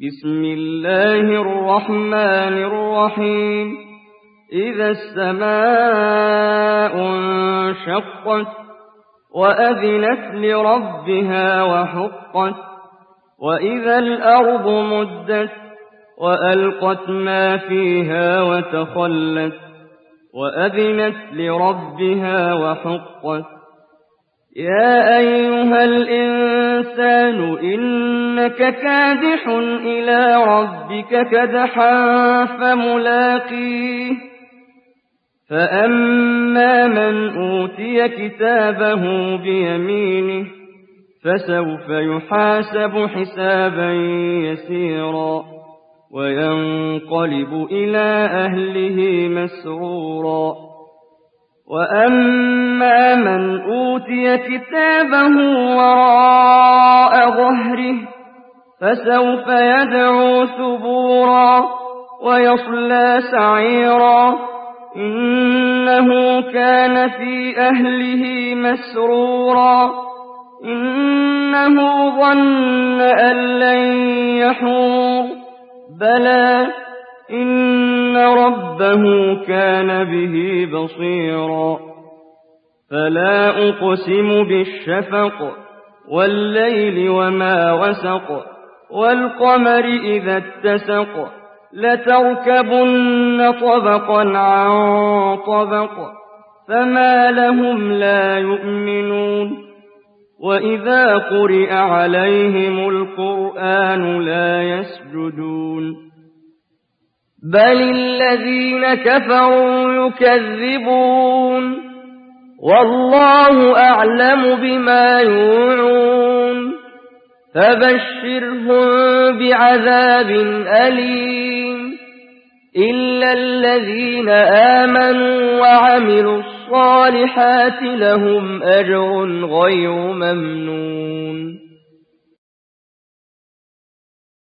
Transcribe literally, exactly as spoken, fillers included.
بسم الله الرحمن الرحيم إذا السماء انشقت وأذنت لربها وحقت وإذا الأرض مدت وألقت ما فيها وتخلت وأذنت لربها وحقت يا أيها الإنسان إنك كادح إلى ربك كدحا فملاقيه فأما من أوتي كتابه بيمينه فسوف يحاسب حسابا يسيرا وينقلب إلى أهله مسرورا وأما من أوتي كتابه وراء ظهره فسوف يدعو ثبورا ويصلى سعيرا إنه كان في أهله مسرورا إنه ظن أن لن يحور بلى إن ربه كان به بصيرا فلا أقسم بالشفق والليل وما وسق والقمر إذا اتسق لتركبن طبقا عن طبق فما لهم لا يؤمنون وإذا قرئ عليهم القرآن لا يسجدون بل الذين كفروا يكذبون والله أعلم بما يوعون فبشرهم بعذاب أليم إلا الذين آمنوا وعملوا الصالحات لهم أجر غير ممنون